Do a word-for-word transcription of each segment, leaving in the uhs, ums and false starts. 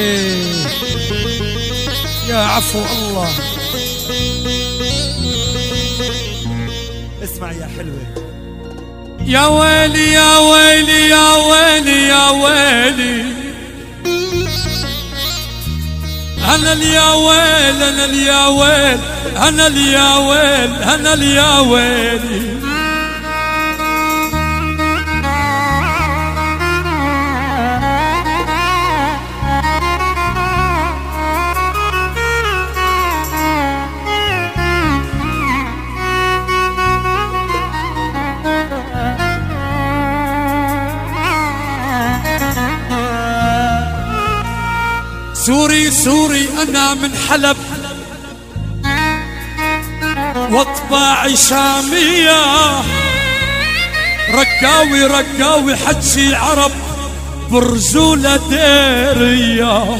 يا عفو الله. اسمع يا حلوة. يا ويلي يا ويلي يا ويلي يا ويلي، أنا اليا ويل أنا اليا ويل أنا اليا ويل أنا اليا ويلي. سوري سوري أنا من حلب، واطباعي شامية، رقاوي رقاوي حجي عرب برزولة ديرية.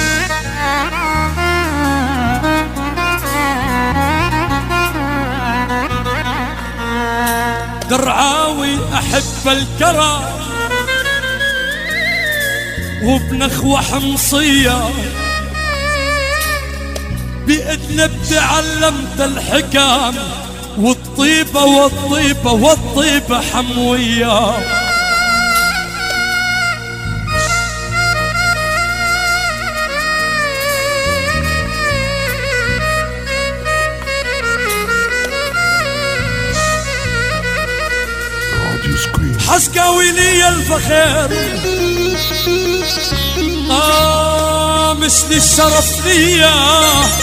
درعاوي أحب الكرم وبنخوة حمصية، بإذنب تعلمت الحكام والطيبة والطيبة والطيبة حموية. حسكاوي لي الفخير، آه مثل الشرف ليا،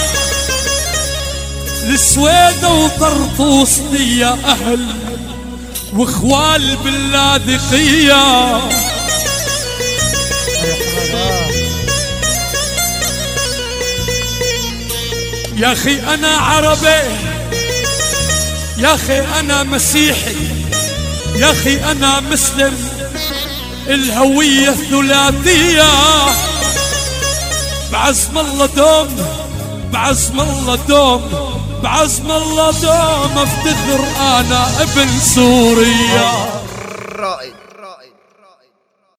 السويدة وطرطوس ليا أهل واخوال باللاذقية. يا أخي أنا عربي، يا أخي أنا مسيحي، يا أخي أنا مسلم، الهوية الثلاثية. بعزم الله دوم بعزم الله دوم بعزم الله دوم افتخر أنا ابن سوريا. رائد.